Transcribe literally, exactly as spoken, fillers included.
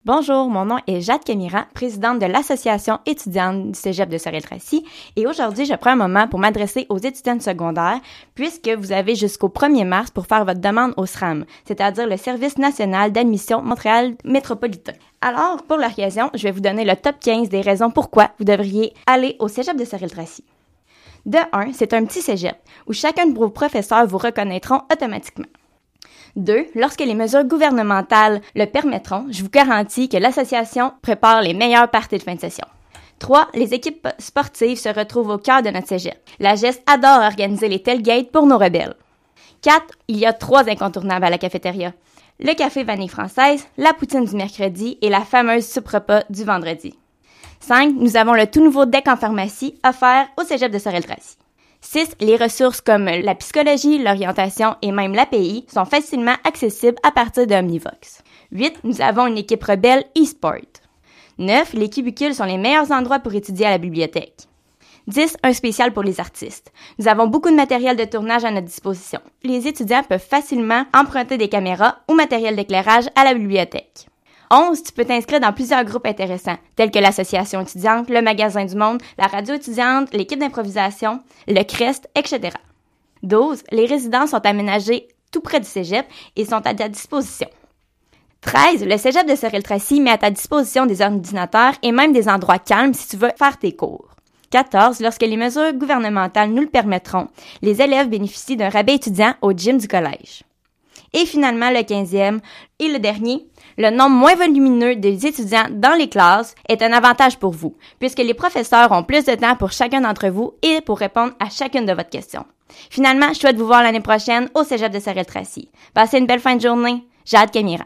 Bonjour, mon nom est Jade Camira, présidente de l'Association étudiante du Cégep de Sorel-Tracy, et aujourd'hui, je prends un moment pour m'adresser aux étudiants secondaires, puisque vous avez jusqu'au premier mars pour faire votre demande au S R A M, c'est-à-dire le Service national d'admission Montréal métropolitain. Alors, pour l'occasion, je vais vous donner le top quinze des raisons pourquoi vous devriez aller au Cégep de Sorel-Tracy. De un, c'est un petit cégep, où chacun de vos professeurs vous reconnaîtront automatiquement. Deux, lorsque les mesures gouvernementales le permettront, je vous garantis que l'association prépare les meilleures parties de fin de session. Trois, les équipes sportives se retrouvent au cœur de notre cégep. La G E S adore organiser les tailgates pour nos rebelles. Quatre, il y a trois incontournables à la cafétéria. Le café vanille française, la poutine du mercredi et la fameuse soupe-repas du vendredi. Cinq, nous avons le tout nouveau deck en pharmacie offert au Cégep de Sorel-Tracy. six. Les ressources comme la psychologie, l'orientation et même l'A P I sont facilement accessibles à partir de Omnivox. huit. Nous avons une équipe rebelle e-sport. neuf. Les cubicules sont les meilleurs endroits pour étudier à la bibliothèque. dix. Un spécial pour les artistes. Nous avons beaucoup de matériel de tournage à notre disposition. Les étudiants peuvent facilement emprunter des caméras ou matériel d'éclairage à la bibliothèque. onze. Tu peux t'inscrire dans plusieurs groupes intéressants, tels que l'association étudiante, le magasin du monde, la radio étudiante, l'équipe d'improvisation, le C R E S T, et cetera. douze. Les résidences sont aménagées tout près du cégep et sont à ta disposition. treize. Le Cégep de Sorel-Tracy met à ta disposition des ordinateurs et même des endroits calmes si tu veux faire tes cours. quatorze. Lorsque les mesures gouvernementales nous le permettront, les élèves bénéficient d'un rabais étudiant au gym du collège. Et finalement, le quinzième et le dernier, le nombre moins volumineux des étudiants dans les classes est un avantage pour vous, puisque les professeurs ont plus de temps pour chacun d'entre vous et pour répondre à chacune de votre question. Finalement, je souhaite vous voir l'année prochaine au Cégep de Sorel-Tracy. Passez une belle fin de journée. Jade Camira.